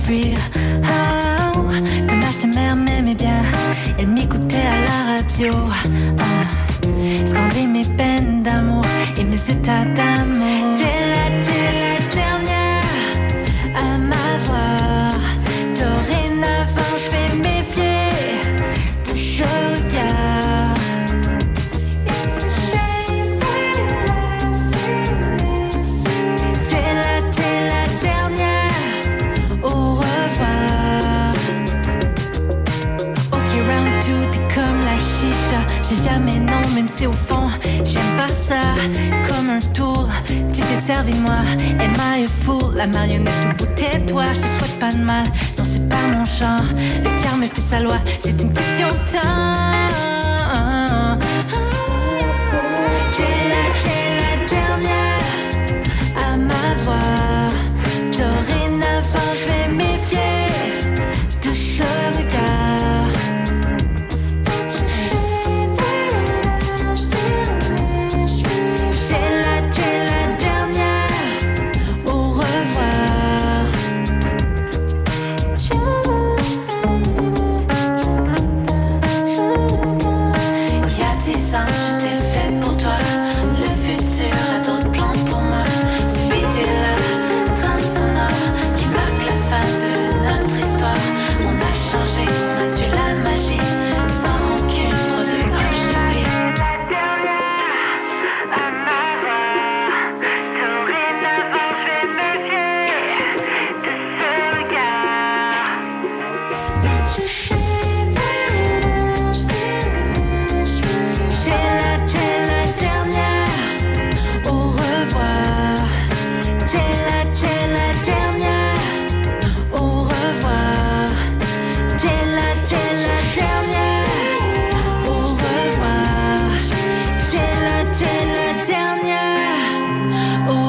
free. Oh, dommage ta mère m'aimait bien, elle m'écoutait à la radio. Scander mes peines d'amour et mes états d'amour. T'es la dernière à m'avoir. Dorénavant je vais méfier de ce regard. T'es la dernière, au revoir. Ok, round 2, t'es comme la chicha. J'ai jamais non, même si au fond j'aime pas ça. Comme un tour, tu t'es servi de moi. Am I a fool? La marionnette au bout de toi. Je te souhaite pas de mal, non c'est pas mon genre. Le karma fait sa loi, c'est une question de temps. T'es la dernière à m'avoir. Dorénavant je vais méfier de ce regard. T'es la dernière, au revoir. Il y a 10 ans j'étais faite pour toi. Le futur a d'autres plans pour moi. Ce beat est la trame sonore qui marque la fin de notre histoire. On a changé, on a su la magie. Sans rancune, 3, 2, 1, je t'oublie. La dernière à m'avoir. Dorénavant je vais méfier de ce regard. T'es la dernière, au revoir. T'es la dernière, au revoir. T'es la dernière, au revoir. T'es la dernière, au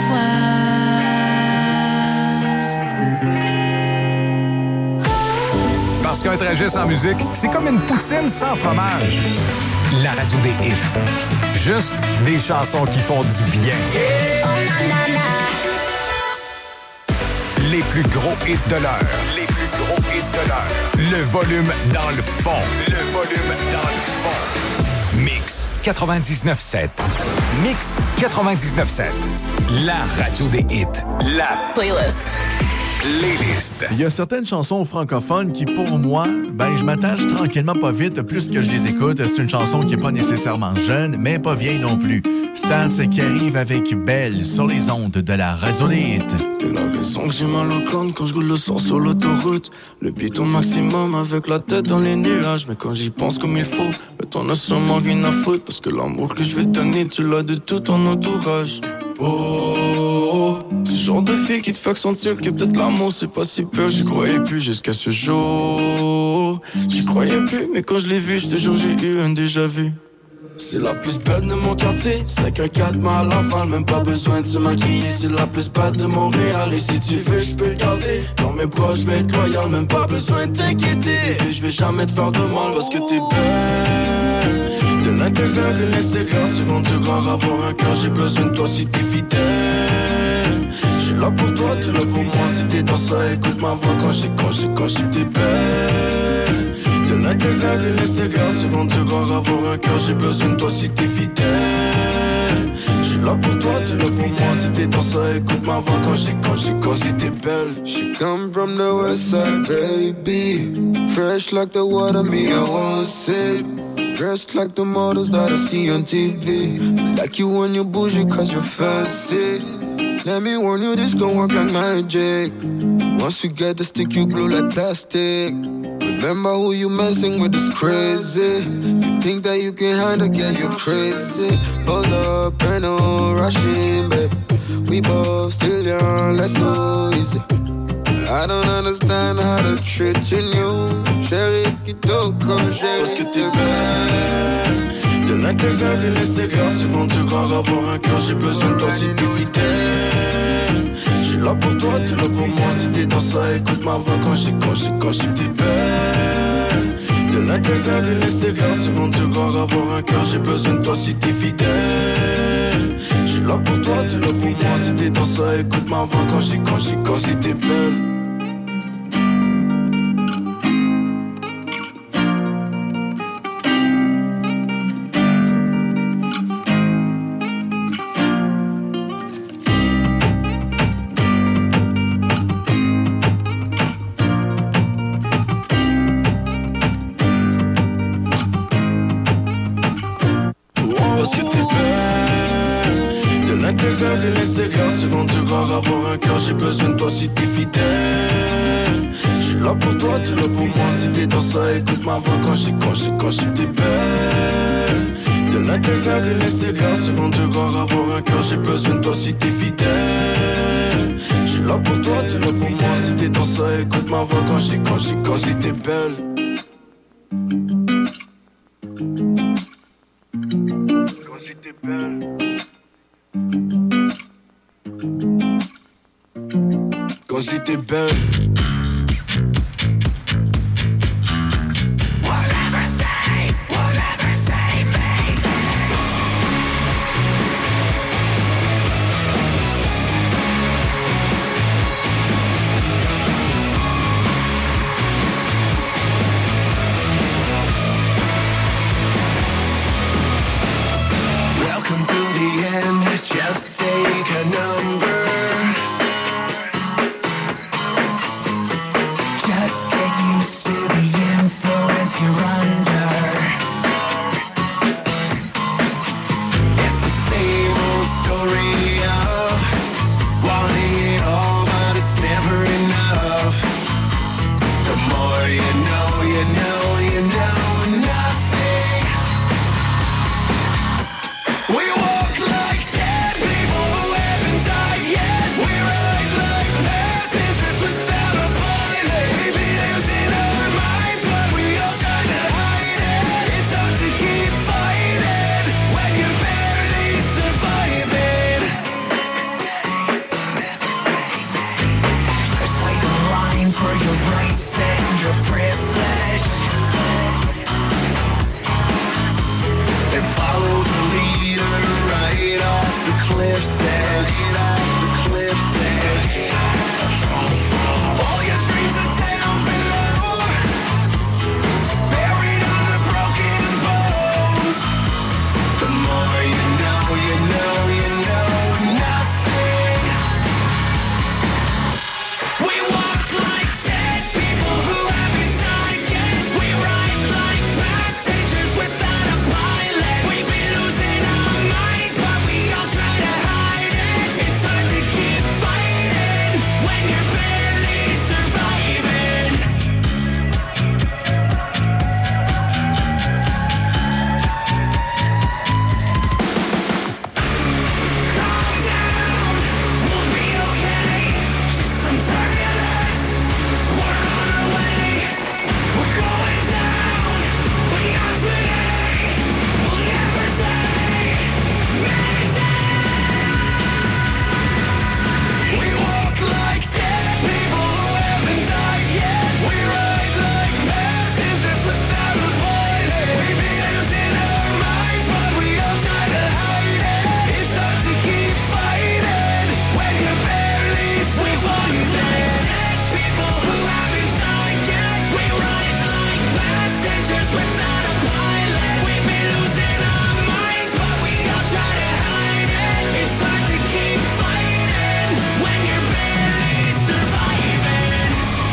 revoir. Parce qu'un trajet sans musique, c'est comme une poutine sans fromage. La radio des hits. Juste des chansons qui font du bien. Les plus gros hits de l'heure. Les plus gros hits de l'heure. Le volume dans le fond. Le volume dans le fond. Mix 99.7. Mix 99.7. La radio des hits. La playlist. Il y a certaines chansons francophones qui, pour moi, je m'attache tranquillement pas vite plus que je les écoute. C'est une chanson qui est pas nécessairement jeune, mais pas vieille non plus. Stats qui arrive avec Belle sur les ondes de la radio des hits. T'es la raison que j'ai mal au crâne quand je roule le soir sur l'autoroute. Le beat au maximum avec la tête dans les nuages. Mais quand j'y pense comme il faut, le temps n'a sûrement rien à foutre. Parce que l'amour que je vais te donner, tu l'as de tout ton entourage. Oh, ce genre de fille qui te fait sentir que peut-être l'amour c'est pas si peur. J'y croyais plus jusqu'à ce jour. J'y croyais plus, mais quand je l'ai vue, je te jure j'ai eu un déjà vu. C'est la plus belle de mon quartier, 5-4 mal à Laval, même pas besoin de se maquiller. C'est la plus belle de Montréal, et si tu veux je peux le garder. Dans mes bras je vais être loyal, même pas besoin de t'inquiéter. Et je vais jamais te faire de mal parce que t'es belle. De l'intérieur et l'extérieur, second degré, avoir un cœur, j'ai besoin de toi si t'es fidèle. J'suis là pour toi, t'es là pour moi, si t'es dans ça, écoute ma voix quand j'suis t'es belle. De l'intérieur et l'extérieur, second degré, avoir un cœur, j'ai besoin de toi si t'es fidèle. J'suis là pour toi, t'es là pour moi, si t'es dans ça, écoute ma voix quand j'suis t'es belle. She come from the west side, baby. Fresh like the water, me, I want sip. Dressed like the models that I see on TV. Like you when you bougie cause you're fancy. Let me warn you, this gon' work like magic. Once you get the stick, you glue like plastic. Remember who you messing with is crazy. You think that you can handle, get you crazy. Hold up, ain't no rushing, babe. We both still young, let's go easy. I don't understand how to treat you new. Chérie, qui t'occupes comme j'ai. Parce que t'es belle. De l'intérieur et l'extérieur, second degré, avoir un cœur, j'ai besoin de toi si t'es fidèle. J'suis là pour toi, t'es là pour moi, si t'es dans ça, écoute ma voix quand j'suis t'es belle. De l'intérieur et l'extérieur, second degré, avoir un cœur, j'ai besoin de toi si t'es fidèle. J'suis là pour toi, t'es là pour moi, si t'es dans ça, écoute ma voix quand j'suis t'es belle. avoir un cœur, j'ai besoin de toi si t'es fidèle. J'suis là pour toi, t'es là pour moi. Si t'es dans ça, écoute ma voix quand t'es belle. De l'intérieur, de l'extérieur, selon devoir avoir un cœur, j'ai besoin de toi si t'es fidèle. J'suis là pour toi, t'es là pour moi. Si t'es dans ça, écoute ma voix quand t'es belle. Quand j'étais belle. Whatever say, mate. Welcome to the end, just take a number. Just get used to the influence you're under. It's the same old story of wanting it all, but it's never enough. The more you know, you know, you know nothing. We walk like dead people who haven't died yet. We ride like passengers without a pilot. We be losing our minds, but we all try to hide it. It's hard to keep fighting when you're barely surviving. Just lay the line for your rights and your privilege. And follow the leader right off the cliff's edge. All your dreams are down below, buried under broken bones. The more you know, you know, you know nothing. We walk like dead people who haven't died yet. We ride like passengers without a pilot. We be losing our minds, but we all try to hide it. It's hard to keep fighting when you're barely surviving. Calm down, we'll be okay. Just some turbulence, we're on our way. We're going down, but not today. We'll never say we walk like dead people who haven't died yet. We ride like passengers without a pilot. We be losing our minds, but we all try to hide it. It's hard to keep fighting when you're barely surviving. Dead people who haven't died yet. We ride like passengers without a pilot. We be losing our minds, but we all try to hide it. It's hard to keep fighting when you're barely surviving.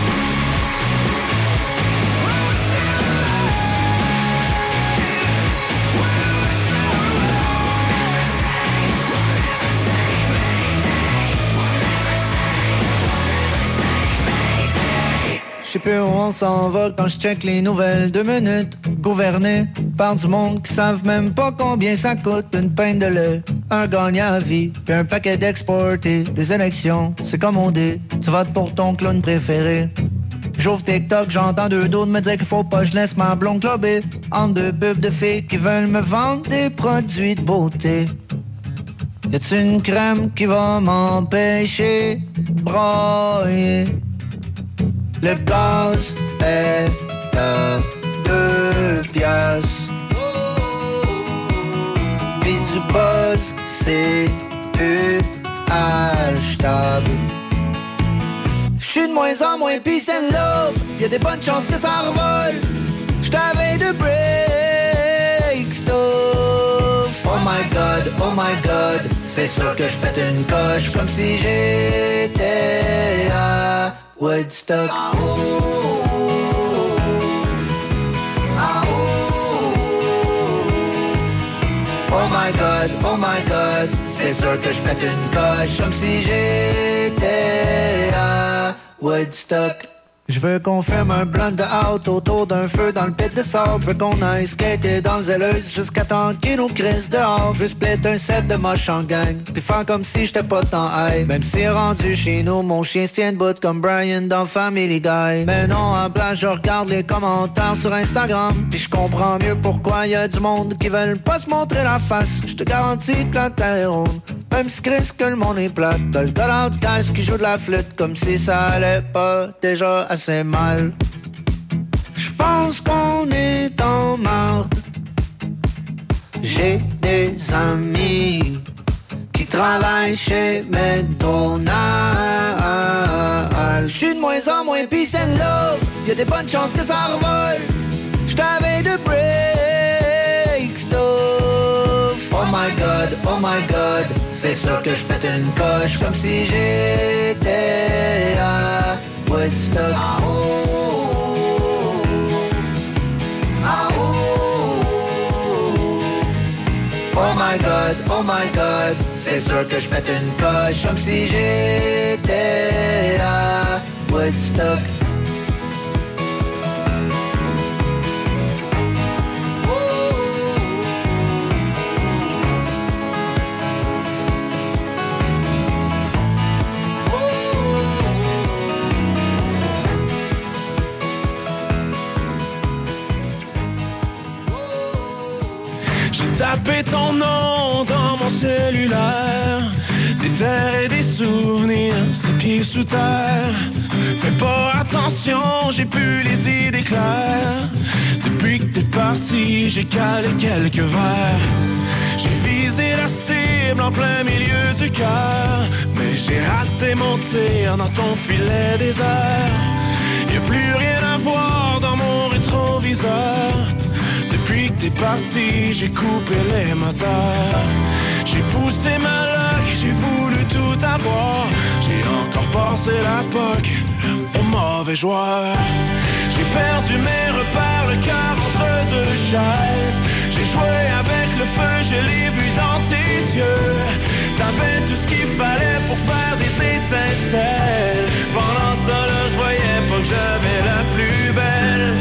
Je sais plus où on s'en va quand je check les nouvelles 2 minutes. Gouverné par du monde qui savent même pas combien ça coûte une pinte de lait, un gagnant à vie, puis un paquet d'exportés. Les élections, c'est comme on dit, tu votes pour ton clown préféré. J'ouvre TikTok, j'entends 2 d'autres me dire qu'il faut pas que je laisse ma blonde clubber entre 2 pubs de filles qui veulent me vendre des produits de beauté. Y'a-tu une crème qui va m'empêcher de brailler? Le gaz est à 2 piastres. Pis du buzz, c'est plus achetable. J'suis de moins en moins peace and love. Y'a des bonnes chances que ça revole. J't'avais de break stuff. Oh my god, c'est sûr que j'pète une coche comme si j'étais à Woodstock. Oh my god, c'est sûr que je pète une coche comme si j'étais à Woodstock. Je veux qu'on fume un blunt de out autour d'un feu dans le pit de sable. Je veux qu'on aille skater dans le zèleuse jusqu'à temps qu'il nous crisse dehors. Je veux split un set de moche en gang, puis faire comme si j'étais pas tant high. Même si rendu chez nous, mon chien se tient debout comme Brian dans Family Guy. Mais non, en place, je regarde les commentaires sur Instagram, puis je comprends mieux pourquoi y a du monde qui veulent pas se montrer la face. Je te garantis que la terre est ronde, même si Chris que le monde est plate. T'as le gars d'outcast qui joue de la flûte comme si ça allait pas déjà assez mal. J'pense qu'on est en marde. J'ai des amis qui travaillent chez McDonald's. J'suis de moins en moins peace and love. Y'a des bonnes chances que ça revole. J't'avais de break stuff. Oh my god, c'est sûr que j'pète une coche comme si j'étais à Woodstock. Oh my god, c'est sûr que j'pète une coche comme si j'étais à Woodstock. Taper ton nom dans mon cellulaire, des terres et des souvenirs, ses pieds sous terre. Fais pas attention, j'ai plus les idées claires. Depuis que t'es parti, j'ai calé quelques verres. J'ai visé la cible en plein milieu du cœur, mais j'ai raté mon tir dans ton filet désert. Y'a plus rien à voir dans mon rétroviseur. Depuis que t'es parti, j'ai coupé les moteurs. J'ai poussé ma loque, j'ai voulu tout avoir. J'ai encore passé la POC au mauvais joueur. J'ai perdu mes repères, le cœur entre deux chaises. J'ai joué avec le feu, je l'ai vu dans tes yeux. T'avais tout ce qu'il fallait pour faire des étincelles. Pendant ce temps-là, je voyais pas que j'avais la plus belle.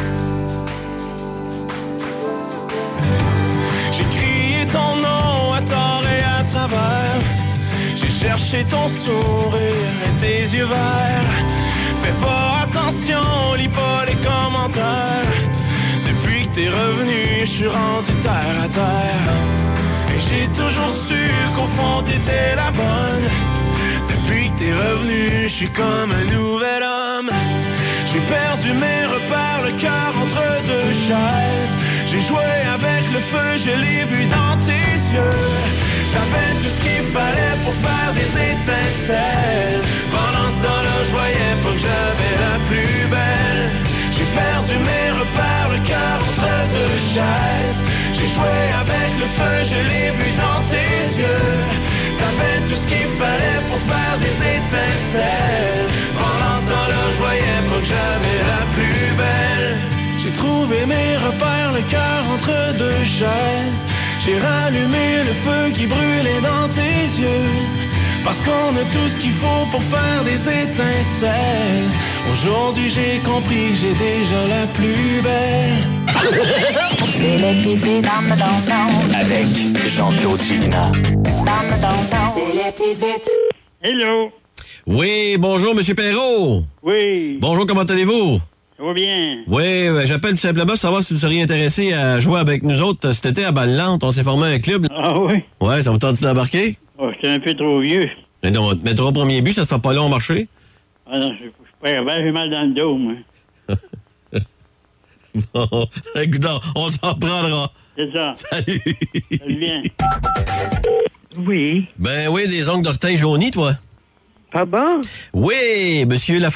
J'ai crié ton nom à tort et à travers. J'ai cherché ton sourire et tes yeux verts. Fais pas attention, lis pas les commentaires. Depuis que t'es revenu, je suis rendu terre à terre. Et j'ai toujours su qu'au fond t'étais la bonne. Depuis que t'es revenu, je suis comme un nouvel homme. J'ai perdu mes repères, le cœur entre deux chaises. J'ai joué avec le feu, je l'ai vu dans tes yeux. T'avais tout ce qu'il fallait pour faire des étincelles. Pendant ce temps-là, je voyais pas que j'avais la plus belle. J'ai perdu mes repères, le cœur entre deux chaises. J'ai joué avec le feu, je l'ai vu dans tes yeux. T'avais tout ce qu'il fallait pour faire des étincelles. Pendant ce temps-là, je voyais pas que j'avais la plus belle. J'ai trouvé mes repères, le cœur entre deux chaises. J'ai rallumé le feu qui brûlait dans tes yeux. Parce qu'on a tout ce qu'il faut pour faire des étincelles. Aujourd'hui j'ai compris que j'ai déjà la plus belle. C'est les petites vites Avec Jean-Claude Chilina. C'est les petites vites. Hello. Oui, bonjour, Monsieur Perrault. Oui. Bonjour, comment allez-vous? Ça va bien. Oui, j'appelle tout simplement pour savoir si vous seriez intéressé à jouer avec nous autres cet été à Balle-Lante. On s'est formé un club. Ah oui? Ouais, ça vous tente d'embarquer? Oh, j'étais un peu trop vieux. Mais non, mes 3 premiers buts, ça te fait pas long marcher? Ah non, je suis pas capable, j'ai mal dans le dos, moi. Bon, écoute, on s'en prendra. C'est ça. Salut. Salut bien. Oui. Ben oui, des ongles d'orteil jaunis, toi. Pardon? Oui, monsieur